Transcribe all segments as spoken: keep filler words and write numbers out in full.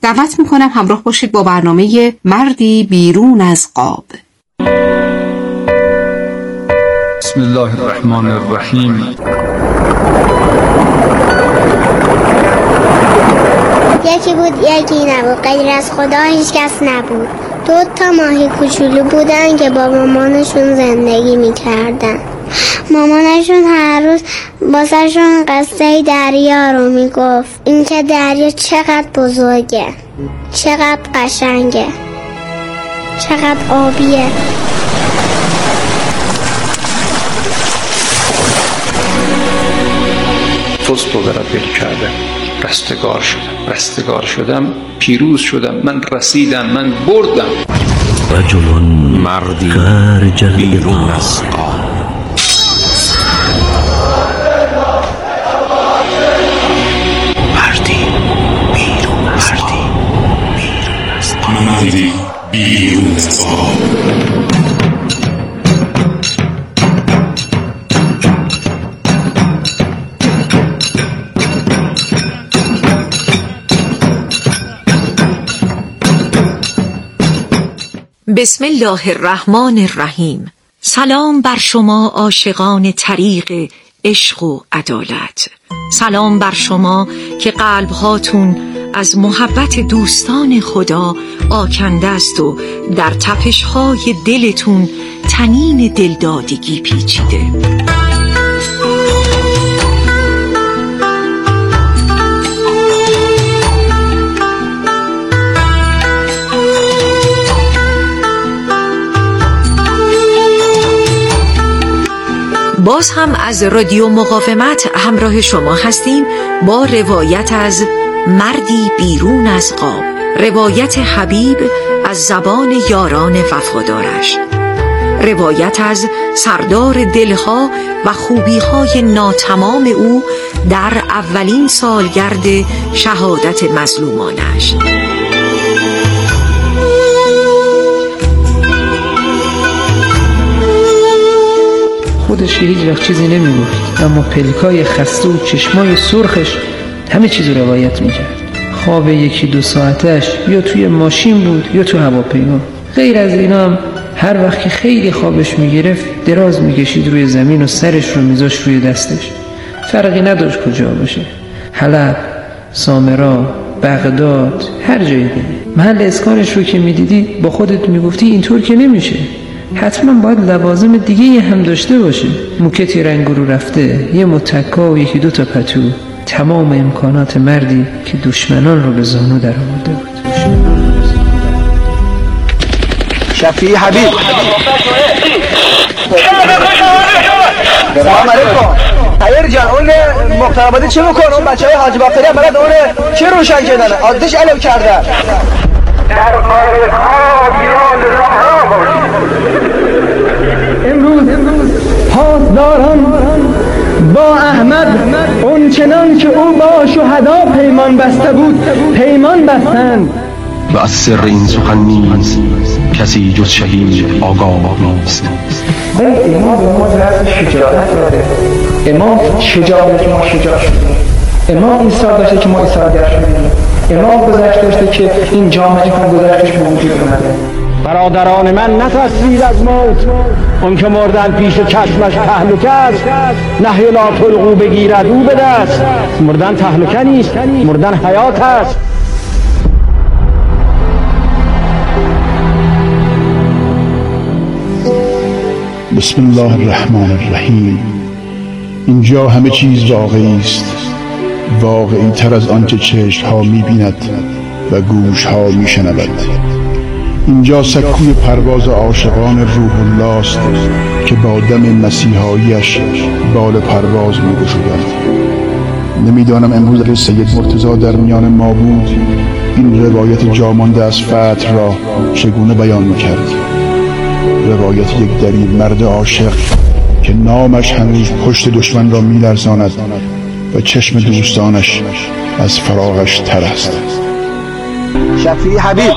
دعوت میکنم همراه باشید با برنامه مردی بیرون از قاب. بسم الله الرحمن الرحیم. یکی بود یکی نبود، غیر از خدا هیچ کس نبود. دو تا ماهی کوچولو بودن که با مامانشون زندگی میکردن. مامانشون هر روز باسهشون قصه دریا رو میگفت، اینکه دریا چقدر بزرگه، چقدر قشنگه، چقدر آبیه. فزت و ربک کردم، رستگار شدم، رستگار شدم، پیروز شدم، من رسیدم، من بردم. رجل مردی بیرون از قاب. مردی بیرون از قاب. مردی بیرون از قاب. بسم الله الرحمن الرحیم. سلام بر شما عاشقان طریق عشق و عدالت. سلام بر شما که قلبهاتون از محبت دوستان خدا آکنده است و در تپش‌های دلتون طنین دلدادگی پیچیده. باز هم از رادیو مقاومت همراه شما هستیم با روایت از مردی بیرون از قاب، روایت حبیب از زبان یاران وفادارش، روایت از سردار دلها و خوبیهای ناتمام او در اولین سالگرد شهادت مظلومانش. خودش هیچ وقت چیزی نمیگفت، اما پلکای خسته و چشمای سرخش همه چیزو روایت میکرد. خواب یکی دو ساعتش یا توی ماشین بود یا تو هواپیما. غیر از اینا هم هر وقت که خیلی خوابش میگرفت دراز میکشید روی زمین و سرش رو میذاشت روی دستش. فرقی نداشت کجا باشه، حلب، سامرا، بغداد، هر جای دیگه. محل اسکانش رو که میدیدی با خودت میگفتی اینطور که نمیشه، حتما باید لوازم دیگه هم داشته باشه. موکتی رنگ رو رفته، یه متکا و یکی دو تا پتو، تمام امکانات مردی که دشمنان رو به زانو در آورده بود. شفیع حبیب سلام علیکم. خیر جان، اون مقترباتی چی میکنه؟ اون بچه های حاج باقری هم برد اون چی روشن کردن؟ آدش علم کردن در قارب ها بیان راه امروز پاسداران با احمد اون چنان که او با شهدا پیمان بسته بود پیمان بستند و از سر این سخن نیز کسی جز شهید آگاه نیست. امام به ما درس شجاعت داده. امام شجاعت که ما شجاع شدیم. امام ایثار داشته که ما ایثار شدیم. امام گذشت داشته که این جامعه هم گذشتش به وجود اومده. برادران من نترسید از موت، اون که مردن پیش چشمش تهلکه است. نهی لا تلقوا بگیرد او به دست. مردن تهلکه نیست، مردن حیات است. بسم الله الرحمن الرحیم. اینجا همه چیز واقعی است، واقعی تر از آنچه چشم ها می بیند و گوش ها می شنود. اینجا سکوی پرواز عاشقان روح الله است که با دم مسیحاییش بال پرواز می گشودند. نمیدانم امروز اگر سید مرتضی در میان ما بود این روایت جامانده از فتح را چگونه بیان میکرد. روایت یک دلیل مرد عاشق که نامش هنوز پشت دشمن را میلرزاند و چشم دوستانش از فراغش تر است. شفیع حبیب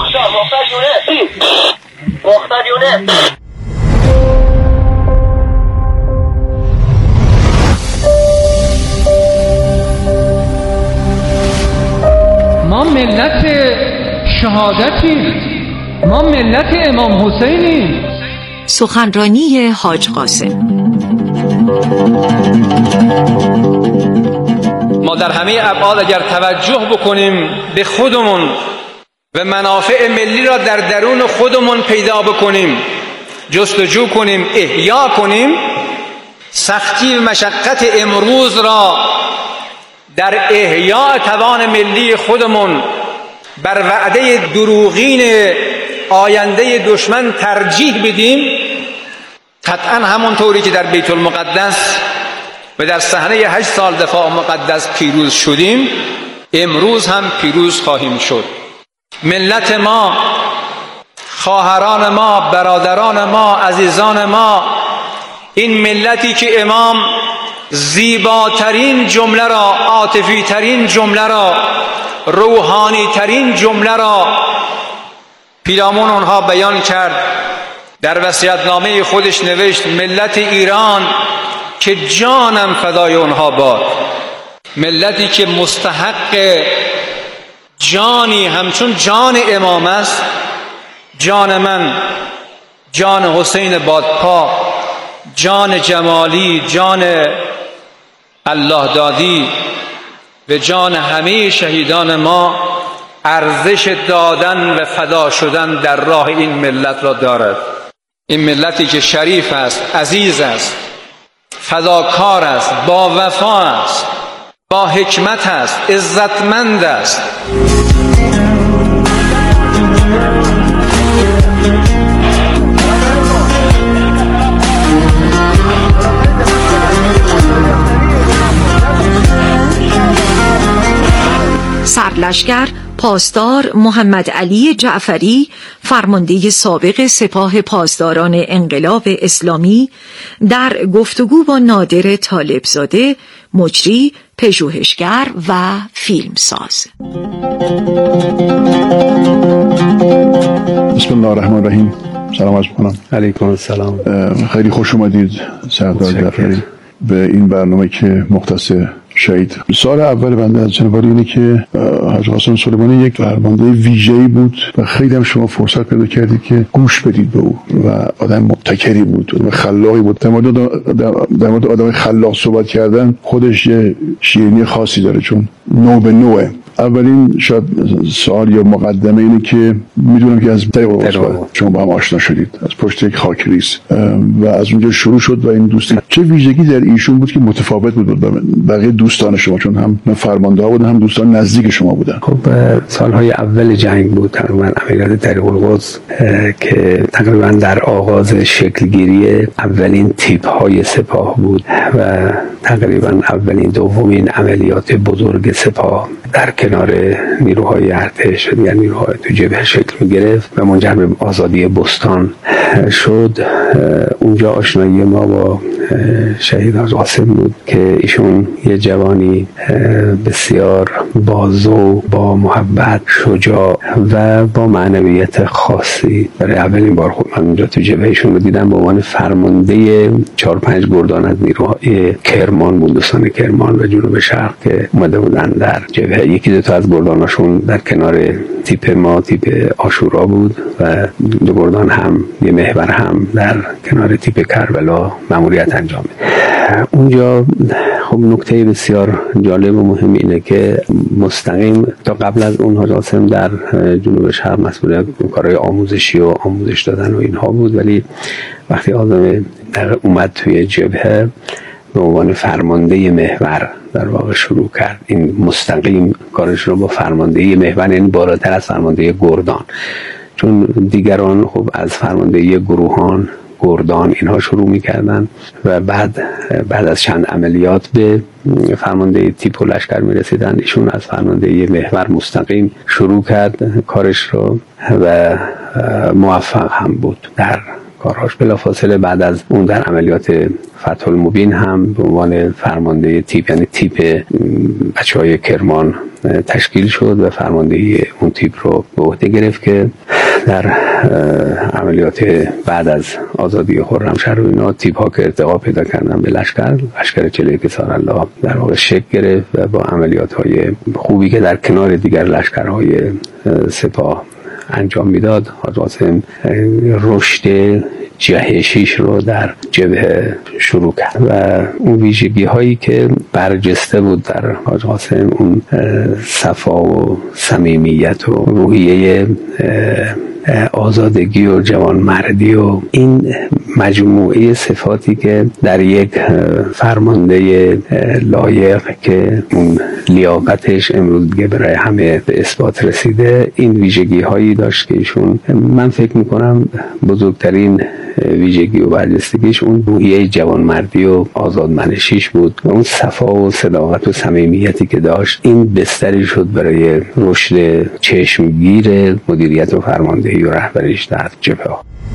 ما ملت شهادتیم، ما ملت امام حسینیم. سخنرانی حاج قاسم. ما در همه ابعاد اگر توجه بکنیم به خودمون و منافع ملی را در درون خودمون پیدا بکنیم، جستجو کنیم، احیا کنیم، سختی و مشقت امروز را در احیاء توان ملی خودمون بر وعده دروغین آینده دشمن ترجیح بدیم، قطعا همونطوری که در بیت المقدس و در صحنه هشت سال دفاع مقدس پیروز شدیم، امروز هم پیروز خواهیم شد. ملت ما، خواهران ما، برادران ما، عزیزان ما، این ملتی که امام زیباترین جمله را، عاطفی ترین جمله را، روحانی ترین جمله را پیرامون اونها بیان کرد، در وصیت‌نامه خودش نوشت ملت ایران که جانم فدای اونها باد، ملتی که مستحق جانی همچون جان امام است، جان من، جان حسین بادپا، جان جمالی، جان الله دادی و جان همه شهیدان ما ارزش دادن و فدا شدن در راه این ملت را دارد. این ملتی که شریف است، عزیز است، فداکار است، با وفا است، با حکمت است، عزتمند است. سرلشکر پاسدار محمد علی جعفری، فرمانده سابق سپاه پاسداران انقلاب اسلامی، در گفتگو با نادر طالبزاده، مجری، پژوهشگر و فیلمساز. بسم الله الرحمن الرحیم. سلام عرض می‌کنم. علیکم السلام. خیلی خوش اومدید سردار جعفری به این برنامه که مختص شهید. سال اول بنده از جناب عالی اینه که حاج قاسم سلیمانی یک فرمانده ویژه‌ای بود و خیلی هم شما فرصت پیدا کردید که گوش بدید به او و آدم مبتکری بود و خلاقی بود. در مورد در مورد آدم خلاق صحبت کردن خودش یه شیرینی خاصی داره، چون نو به نوعه. اولین شاید سوال یا مقدمه اینه که میدونم که از طریق واسطه شما با هم آشنا شدید از پشت یک خاکریز و از اونجا شروع شد و این دوستی چه ویژگی در ایشون بود که متفاوت بود با بقیه دوستان شما، چون هم فرمانده ها بودن هم دوستان نزدیک شما بودن؟ خب سالهای اول جنگ بود، تقریبا عملیات طریق القدس که تقریبا در آغاز شکلگیری اولین تیپ های سپاه بود و تقریبا اولین دومین عملیات بزرگ سپاه در کنار نیروهای ارتش و دیگر نیروهای تو جبهه شکل می گرفت و منجر به آزادی بستان شد. اونجا آشنایی ما با شهید حاج قاسم بود که ایشون یه جوانی بسیار باذوق، با محبت، شجاع و با معنویت خاصی. برای اولین بار خود من اونجا تو جبهه ایشون رو دیدم به عنوان فرمانده چهار پنج گردان از نیروهای کرمان بود، دوستان کرمان و جنوب شرق که اومده بودن در جبهه. یکی دو تا از گرداناشون در کنار تیپ ما، تیپ عاشورا بود و دو گردان هم یه محور هم در کنار تیپ کربلا مأموریت انجام می‌داد. اونجا خب نکته بسیار جالب و مهم اینه که مستقیم تا قبل از اون حاج قاسم در جنوب شرق مسئول کارهای آموزشی و آموزش دادن و اینها بود، ولی وقتی آدم اومد توی جبهه به عنوان فرمانده محور در واقع شروع کرد. این مستقیم کارش رو با فرماندهی محور، یعنی بالاتر از فرماندهی گردان، چون دیگران خب از فرماندهی گروهان، گردان اینها شروع می‌کردن و بعد بعد از چند عملیات به فرماندهی تیپ و لشکر می‌رسیدن. ایشون از فرماندهی محور مستقیم شروع کرد کارش رو و موفق هم بود در کارهاش. بلافاصله بعد از اون در عملیات فتح المبین هم به عنوان فرمانده تیپ، یعنی تیپ بچهای کرمان تشکیل شد و فرماندهی اون تیپ رو به عهده گرفت که در عملیات بعد از آزادی خرمشهر و اینا تیپ ها که ارتقا پیدا کردن به لشکر لشکر چهل و یک سارالله در واقع شکل گرفت و با عملیات های خوبی که در کنار دیگر لشکرهای سپاه انجام میداد حاج قاسم رشد جهشیش رو در جبهه شروع کرد و اون ویژگی هایی که برجسته بود در حاج قاسم، اون صفا و صمیمیت و روحیه آزادگی و جوانمردی و این مجموعه صفاتی که در یک فرمانده لایق که اون لیاقتش امروز دیگه برای همه به اثبات رسیده، این ویژگی هایی داشت که ایشون، من فکر میکنم بزرگترین ویژگی و برجستگیش اون روحیه جوانمردی و آزادمنشیش بود و اون صفا و صداقت و صمیمیتی که داشت. این بستری شد برای رشد چشمگیر مدیریت و فرماندهی و رهبریش در جبهه.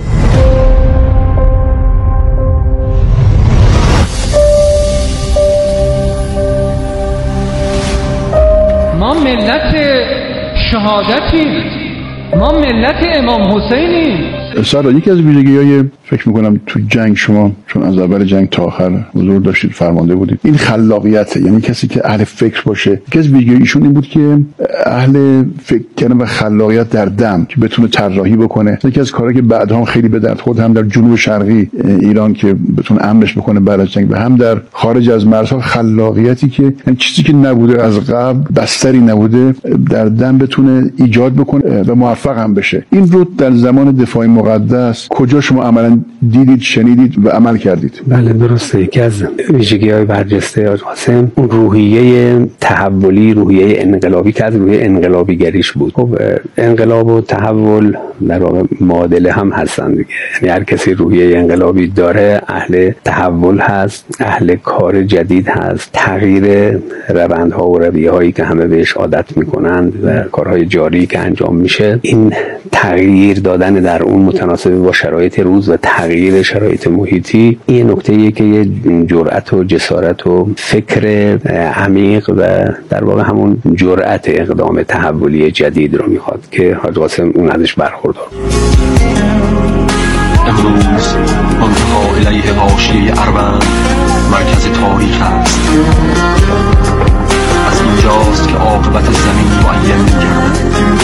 ما ملت شهادتیم، ما ملت امام حسینیم. سارا، یکی از ویژگی‌های فکر میکنم تو جنگ شما چون از اول جنگ تا آخر حضور داشتید، فرمانده بودید، این خلاقیت، یعنی کسی که اهل فکر باشه. یکی از ویژگی ایشون این بود که اهل فکر کردن و خلاقیت در دم، که بتونه طراحی بکنه. یکی از کارهایی که بعدها خیلی به درد خورد هم در جنوب شرقی ایران که بتونه امنش بکنه بعد از جنگ، و هم در خارج از مرزها، خلاقیتی که یعنی چیزی که نبوده از قبل، بستری نبوده، در دم بتونه ایجاد بکنه و موفق هم بشه. این رو در زمان دفاع مقدس کجا شما عملاً دیدید، شنیدید و عمل کردید؟ بله درسته. یکی از ویژگی‌های برجسته حاج قاسم اون روحیه تحولی، روحیه انقلابی که از روحیه انقلابی گریش بود. خب انقلاب و تحول در واقع معادله هم هستن دیگه، یعنی هر کسی روحیه انقلابی داره اهل تحول هست، اهل کار جدید هست، تغییر روندها و رویه‌هایی که همه بهش عادت میکنند و کارهای جاری که انجام میشه، این تغییر دادن در اون متناسب با شرایط روز و تغییر شرایط محیطی، این نکته‌ایه که یه جرأت و جسارت و فکر عمیق و در واقع همون جرأت اقدام تحولی جدید رو میخواد که حاج قاسم اون ازش برخوردار. امروز منتها الیه حاشیه اروند مرکز تاریخ است. از اینجاست که عاقبت زمین معین می‌گردد.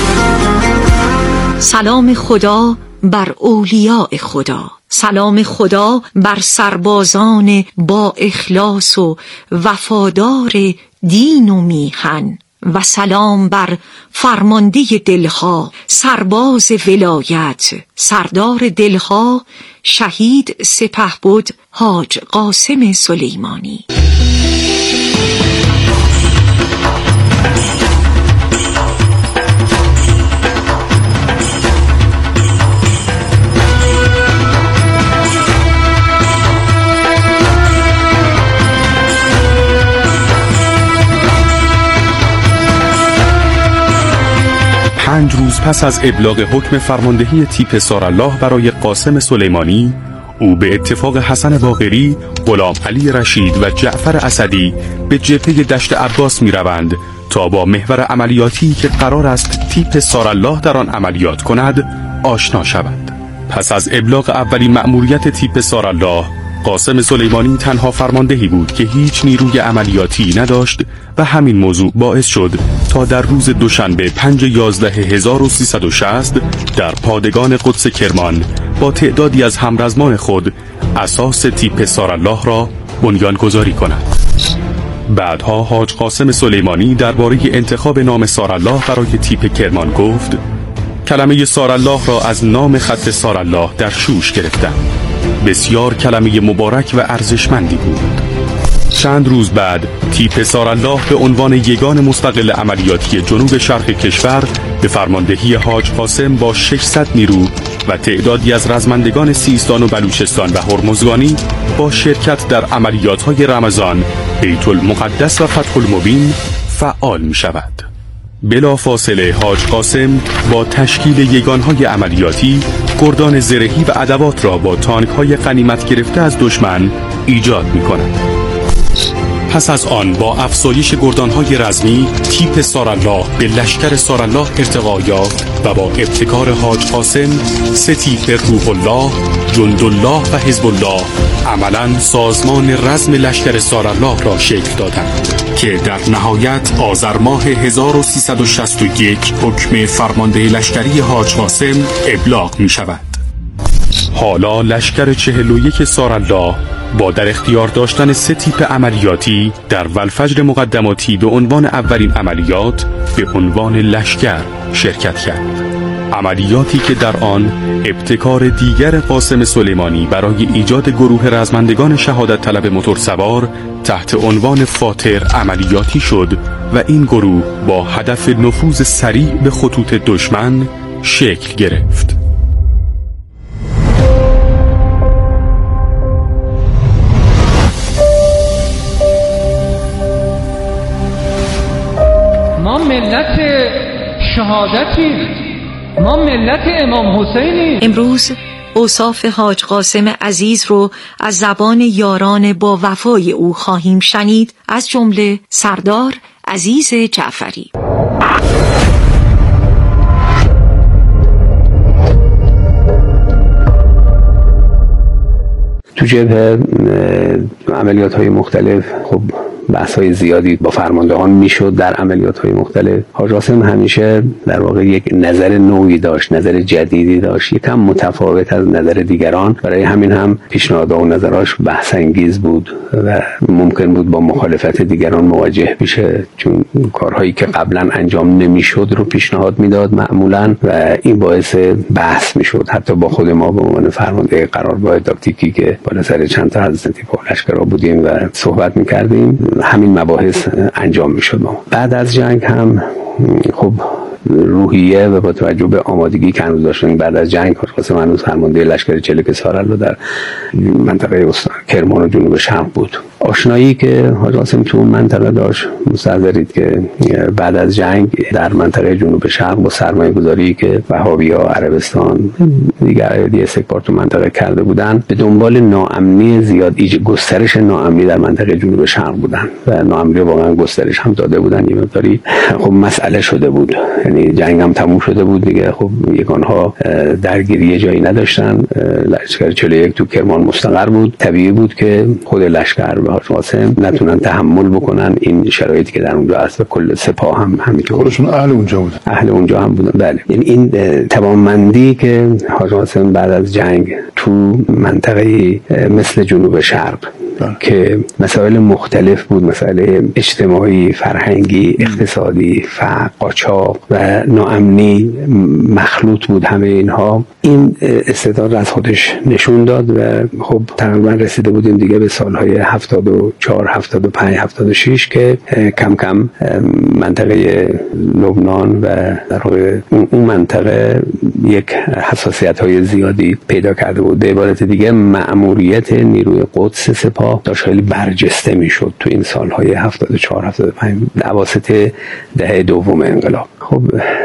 سلام خدا بر اولیاء خدا، سلام خدا بر سربازان با اخلاص و وفادار دین و میهن، و سلام بر فرمانده دلها، سرباز ولایت، سردار دلها، شهید سپهبد حاج قاسم سلیمانی. پنج روز پس از ابلاغ حکم فرماندهی تیپ سارالله برای قاسم سلیمانی، او به اتفاق حسن باقری، غلام علی رشید و جعفر اسدی به جبهه دشت عباس می روند تا با محور عملیاتی که قرار است تیپ سارالله در آن عملیات کند آشنا شوند. پس از ابلاغ اولین مأموریت تیپ سارالله، قاسم سلیمانی تنها فرماندهی بود که هیچ نیروی عملیاتی نداشت و همین موضوع باعث شد تا در روز دوشنبه پنج یازده هزار و سیصد و شصت در پادگان قدس کرمان با تعدادی از همرزمان خود اساس تیپ سارالله را بنیان گذاری کند. بعدها حاج قاسم سلیمانی درباره انتخاب نام سارالله برای تیپ کرمان گفت: کلمه سارالله را از نام خط سارالله در شوش گرفتم. بسیار کلمه مبارک و ارزشمندی بود. چند روز بعد تیپ سارالله به عنوان یگان مستقل عملیاتی جنوب شرق کشور به فرماندهی حاج قاسم با ششصد نیرو و تعدادی از رزمندگان سیستان و بلوچستان و هرمزگانی با شرکت در عملیات‌های رمضان، بیت المقدس و فتح المبین فعال می شود. بلا فاصله حاج قاسم با تشکیل یگانهای عملیاتی گردان زرهی و ادوات را با تانک‌های غنیمت گرفته از دشمن ایجاد می کند. پس از آن با افزایش گردانهای رزمی تیپ سارالله به لشکر سارالله ارتقا یافت و با ابتکار حاج قاسم سه تیپ روح الله، جندالله و حزب الله عملاً سازمان رزم لشکر سارالله را شکل دادند که در نهایت آذر ماه هزار و سیصد و شصت و یک حکم فرمانده لشکری حاج قاسم ابلاغ می شود. حالا لشکر چهل و یک سارالله با در اختیار داشتن سه تیپ عملیاتی در ولفجر مقدماتی به عنوان اولین عملیات به عنوان لشکر شرکت کرد. عملیاتی که در آن ابتکار دیگر قاسم سلیمانی برای ایجاد گروه رزمندگان شهادت طلب موتورسوار تحت عنوان فاتر عملیاتی شد و این گروه با هدف نفوذ سریع به خطوط دشمن شکل گرفت. ما ملت شهادتی، ما ملت امام حسینی. امروز اوصاف حاج قاسم عزیز رو از زبان یاران با وفای او خواهیم شنید، از جمله سردار عزیز جعفری. تو جبهه عملیات های مختلف خب بحث های زیادی با فرماندهان میشد در عملیات های مختلف. حاج قاسم همیشه در واقع یک نظر نوعی داشت، نظر جدیدی داشت، یکم متفاوت از نظر دیگران. برای همین هم پیشنهادها و نظراش بحث انگیز بود و ممکن بود با مخالفت دیگران مواجه بشه، چون کارهایی که قبلا انجام نمیشد رو پیشنهاد میداد معمولا و این باعث بحث میشد، حتی با خود ما به عنوان فرمانده قرارگاه تاکتیکی که بالا سر چند تا از تیپ لشکرها بودیم و صحبت میکردیم همین مباحث انجام میشد. بعد از جنگ هم خب روحیه و با توجه به آمادگی که هنوز داشتن بعد از جنگ حاج قاسم هنوز فرمانده لشکر چهل و یک سارالله در منطقه کرمان و جنوب شرق بود. آشنایی که حاج قاسم تو اون منطقه داشت، مستحضرید که بعد از جنگ در منطقه جنوب شرق با سرمایه گذاری که وهابی‌ها عربستان دیگر ایادی استکبار تو منطقه کرده بودن، به دنبال ناامنی زیاد، ایج گسترش ناامنی در منطقه جنوب شرق بودن و ناامنی واقعا گسترش هم داده بودن. یه مقداری خب مسئله شده بود، یعنی جنگ هم تموم شده بود دیگه، خب یگانها درگیری جایی نداشتن. لشکر چهل و یک تو کرمان مستقر بود، طبیعی بود که خود لشکر و حاج قاسم نتونن تحمل بکنن این شرایطی که در اونجا هست و کل سپاه هم همینطور خودشون اهل اونجا بودن اهل اونجا هم بودن. بله، یعنی این توانمندی که حاج قاسم بعد از جنگ تو منطقه مثل جنوب شرق که مسائل مختلف بود، مسائل اجتماعی، فرهنگی، اقتصادی، فقر، قاچاق و ناامنی مخلوط بود، همه اینها این استعداد از خودش نشون داد و خب تقریبا رسیده بودیم دیگه به سالهای هفتاد و چهار، هفتاد و پنج، هفتاد و شش که کم کم منطقه لبنان و در واقع اون منطقه یک حساسیت های زیادی پیدا کرده بود. به عبارت دیگه مأموریت نیروی قدس سپاه داشت خیلی برجسته میشد تو این سالهای هفتاد و چهار، هفتاد و پنج، اواسط دهه دوم انقلاب. خب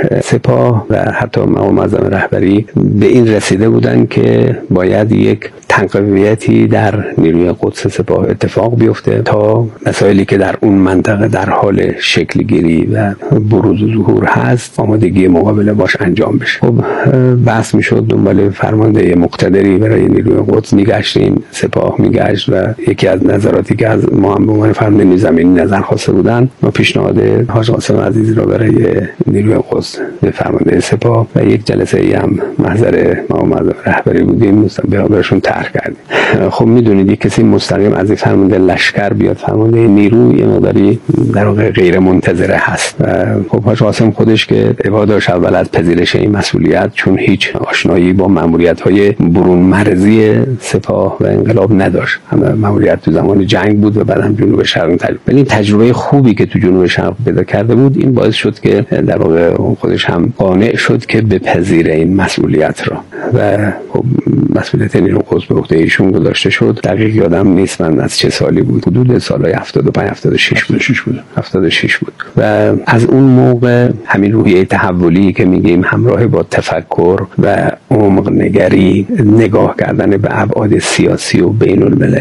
سپاه و حتی مقام معظم رهبری به این رسیده بودن که باید یک تقویتی در نیروی قدس سپاه اتفاق بیفته تا مسائلی که در اون منطقه در حال شکل گیری و بروز و ظهور هست آمادگی مقابله باش انجام بشه. خب بحث میشد دنبال فرمانده مقتدری برای نیروی قدس میگشتیم، سپاه میگشت و یکی از نظراتی که از ما هم به عنوان فرمانده زمینی نظر خواسته بودن، ما پیشنهاد حاج قاسم عزیز را برای نیروی قدس به فرمانده سپاه و یک جلسه ای هم محضر مقام معظم رهبری بودیم براشون طرح کردیم. خب میدونید یک کسی مستقیم از فرمانده لشکر بیاد فرمانده نیرو یه مقداری در واقع غیر منتظره هست. خب حاج قاسم خودش که اباداش اول از پذیرش این مسئولیت، چون هیچ آشنایی با ماموریت‌های برون مرزی سپاه و انقلاب نداشت، همه ماموریت تو زمان جنگ بود و بعد هم جنوب شرق تجربه. ولی تجربه خوبی که تو جنوب شرق پیدا کرده بود این باعث شد که در واقع خودش هم قانع شد که بپذیره این مسئولیت را و خب مسئولیت نیرو قدس به عهده ایشون گذاشته شد. دقیق یادم نیست من از چه سالی بود، حدود سالهای هفتاد و پنج، هفتاد و شش بود. هفتاد و شش بود و از اون موقع همین روحیه تحولی که میگیم همراه با تفکر و عمق نگری، نگاه کردن به ابعاد سیاسی و بین المللی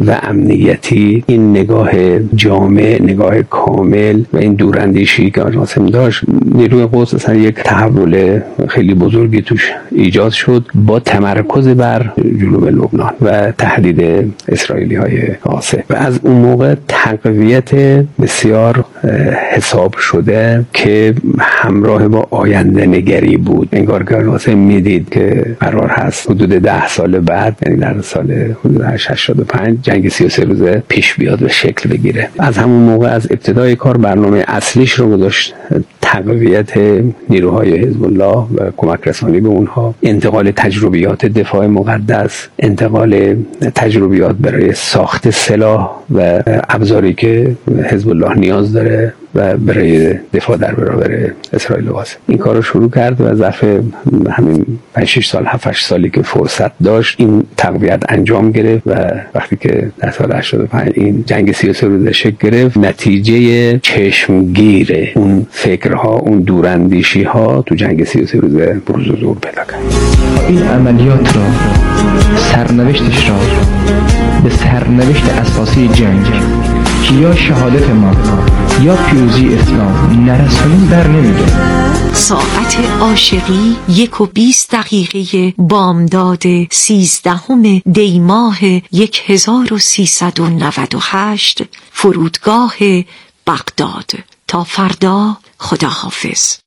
و امنیتی این نگاه جامع، نگاه کامل و این دوراندیشی که حاج قاسم داشت، نیروی قدس اصلا یک تحول خیلی بزرگی توش ایجاد شد با تمرکز بر جنوب لبنان و تهدید اسرائیلی های غاصب. و از اون موقع تقویت بسیار حساب شده که همراه با آینده نگری بود. انگار که قاسم میدید که قرار هست حدود ده سال بعد، یعنی در سال حدود هشتاد و پنج، جنگ سی و سه روزه پیش بیاد و شکل بگیره. از همون موقع از ابتدای کار برنامه اصلیش رو گذاشت تقویت نیروهای حزب الله و کمک رسانی به اونها، انتقال تجربیات دفاع مقدس، انتقال تجربیات برای ساخت سلاح و ابزاری که حزب الله نیاز داره و برای دفاع در برابر اسرائیل و غاصب. این کار رو شروع کرد و ظرف همین پنج شش سال هفت هشت سالی که فرصت داشت این تقویت انجام گرفت و وقتی که در سال هشتاد و پنج این جنگ سی و سه روزه شکل گرفت، نتیجه چشمگیر اون فکرها، اون دوراندیشی ها تو جنگ سی و سه روزه بروز و ظهور پیدا کرد. این عملیات را، سرنوشتش را به سرنوشت اساسی جنگ که یا شهادت ما یا پیروزی اسلام نرسونیم در نمیگه. ساعت عاشقی یک و بیست دقیقه بامداد سیزدهم دی ماه یک هزار و سیصد و نود و هشت، فرودگاه بغداد. تا فردا، خدا حافظ.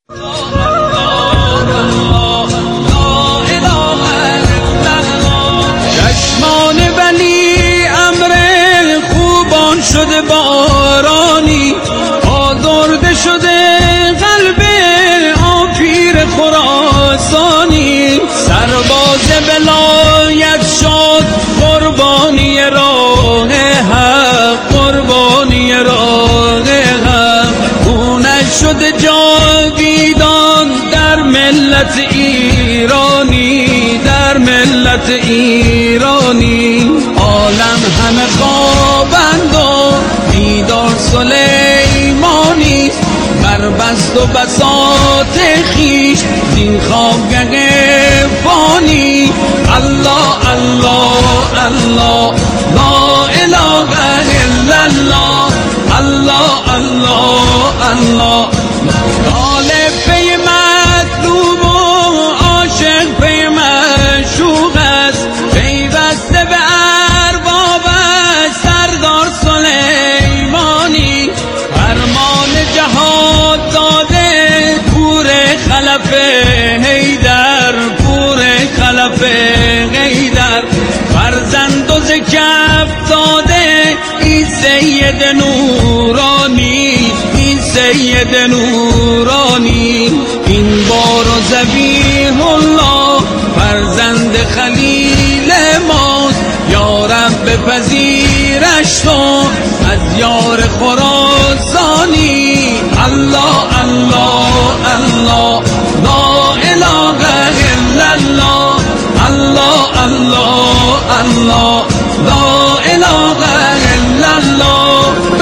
چشمان بنی امر خوبان شده بارانی، آزرده شده قلب آپیر خراسانی، سرباز ولایت شد قربانی راه حق، قربانی راه حق، خونش شده جاویدان در ملت ایرانی، در ملت ایرانی. عالم همه خوابند و بیدار سلیمانی، بر بست و بساط خیش زین خوابگه فانی. الله الله الله، لا اله الا الله، الله الله الله. طالب پی مطلوب و عاشق پی معشوق است، پیوسته به اربابش سردار سلیمانی. فرمان جهاد داده پور خلف حیدر، پور خلف حیدر. فرزند و زکف داده این سید نورانی، این سید نورانی. این بار و ذبیح الله فرزند خلیل ماست، یا رب بپذیرش تو از یار خراسانی. الله الله الله، لا اله الا الله، الله الله الله، لا اله الا الله.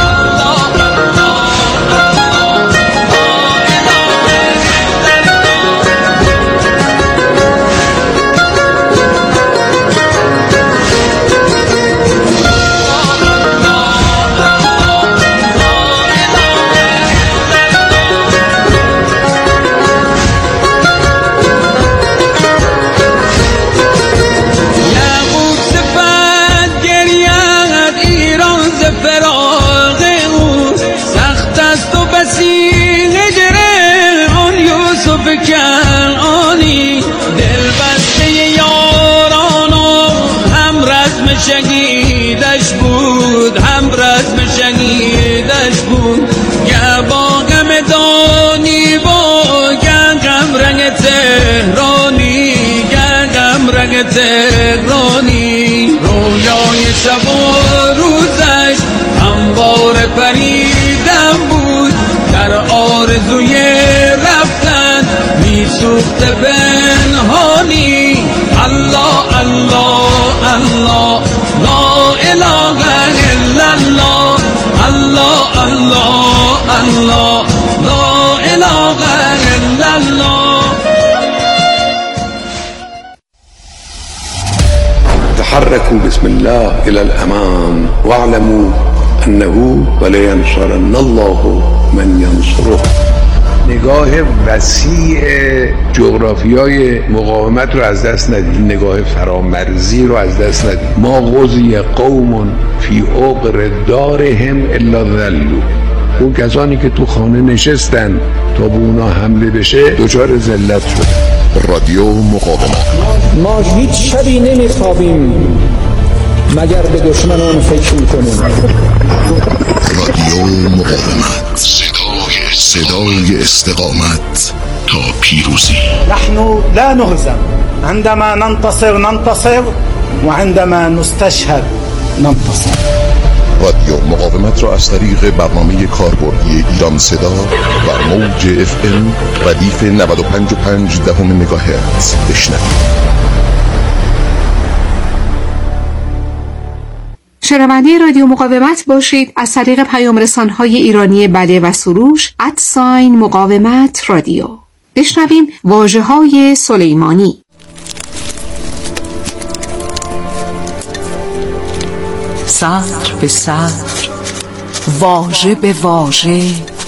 کنعانی دل بسته یاران و هم رزم شهیدش بود، هم رزم شهیدش بود. گه با غم دانی با گه غم رنگ تهرانی، گه غم رنگ تهرانی. رویای شب و روزش هموار پریدن بود، در آرزوی رفتن میسوخت پنهانی. الله الله الله، لا اله الا الله، الله الله الله، لا اله الا الله. تحركوا بسم الله إلى الأمام واعلموا أنه ولینصرن الله من ینصره. نگاه وسیع جغرافیای مقاومت رو از دست ندید، نگاه فرامرزی رو از دست ندید. ما غزی قوم فی عقر دارهم الا ذلوا. اون کسانی که تو خانه نشستن تا به اونا حمله بشه دچار ذلت شد. رادیو مقاومت. ما هیچ شبی نمیخوابیم مگر به دشمنان فکر میکنیم. رادیو مقاومت، صدای صدای استقامت تا پیروزی. نحن لا نهزم، عندما ننتصر ننتصر وعندما نستشهد ننتصر. رادیو مقاومت را از طریق برنامه کاربردی ایران صدا بر موج اف ام ردیف نود و پنج و پنج دهم مگاهرتز بشنوید. شنونده رادیو مقاومت باشید. از طریق پیام رسان‌های ایرانی بله و سروش ادساین مقاومت رادیو. بشنویم واژه‌های سلیمانی. سطر به سطر، واژه به واژه،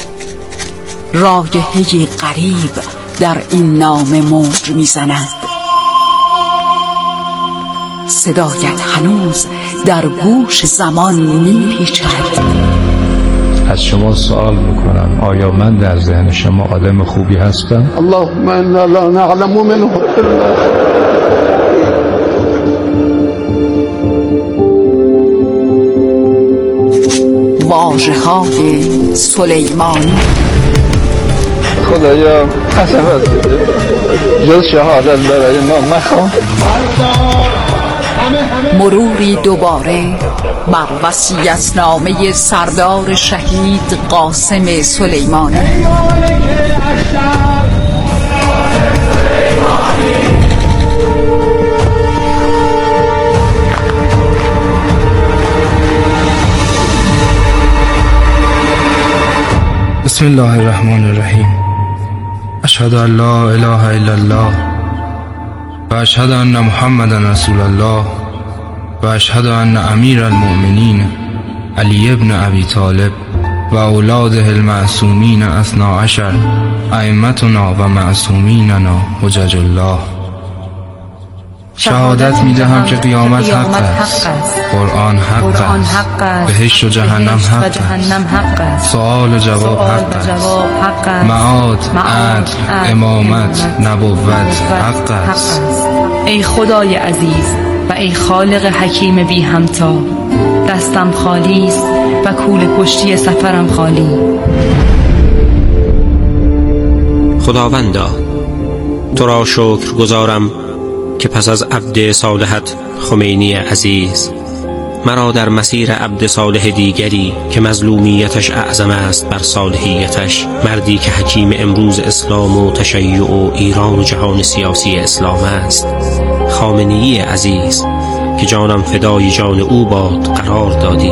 رایحه‌ی غریب در این نامه موج میزند. صدایت هنوز در گوش زمان میپیچد. از شما سوال میکنم آیا من در ذهن شما آدم خوبی هستم؟ اللهم انا لا نعلم منه الا واژه‌های سلیمانی. خدایا قسمت بده جز شهادت برای ما مخواه. مروری دوباره بر وصیت‌نامه سردار شهید قاسم سلیمانی. بسم الله الرحمن الرحیم. اشهد ان لا اله الا الله و اشهد ان محمدا رسول الله و اشهد ان امیر المؤمنین علی ابن ابی طالب و اولاده المعصومین اثنا عشر ائمتنا و معصومیننا حجج الله. شهادت می دهم که قیامت حق است، قرآن حق است، بهشت و جهنم حق است، سؤال و جواب حق است، معاد، عدل، امامت، نبوت حق است. ای خدای عزیز و ای خالق حکیم بی همتا، دستم خالی است و کوله پشتی سفرم خالی. خداوندا تو را شکر گزارم که پس از عبد صالحت خمینی عزیز مرا در مسیر عبد صالح دیگری که مظلومیتش اعظم است بر صالحیتش، مردی که حکیم امروز اسلام و تشیع و ایران و جهان سیاسی اسلام است، خامنه‌ای عزیز که جانم فدای جان او باد، قرار دادی.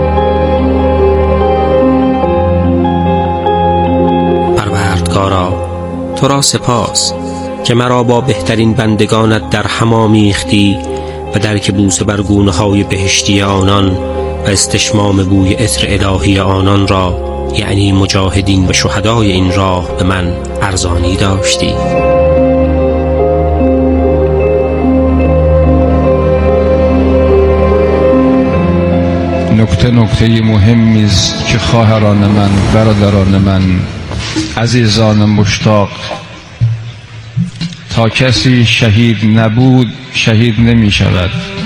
پروردگارا تو را سپاس که مرا با بهترین بندگانت در هم آمیختی و درک بوسه بر گونه های بهشتی آنان و استشمام بوی عطر الهی آنان را، یعنی مجاهدین و شهدای این راه، به من ارزانی داشتی. نکته نکته مهمی است که خواهران من، برادران من، عزیزان مشتاق، تا کسی شهید نبود شهید نمی شود.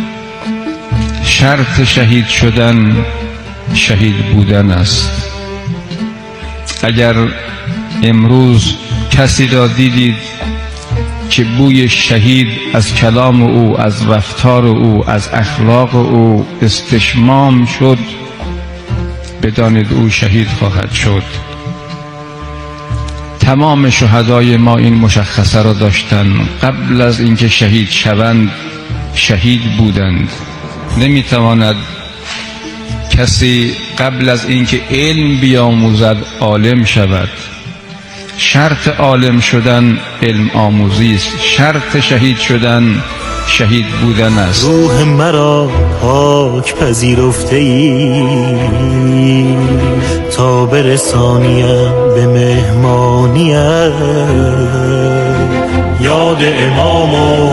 شرط شهید شدن شهید بودن است. اگر امروز کسی را دیدید که بوی شهید از کلام او، از رفتار او، از اخلاق او استشمام شد، بدانید او شهید خواهد شد. تمام شهدای ما این مشخصه را داشتند، قبل از اینکه شهید شوند شهید بودند. نمیتواند کسی قبل از اینکه علم بیاموزد عالم شود. شرط عالم شدن علم آموزی است. شرط شهید شدن شهید بودن است. روح مرا پاک پذیرفته ای تا برسانیم به مهمانیت. یاد امام و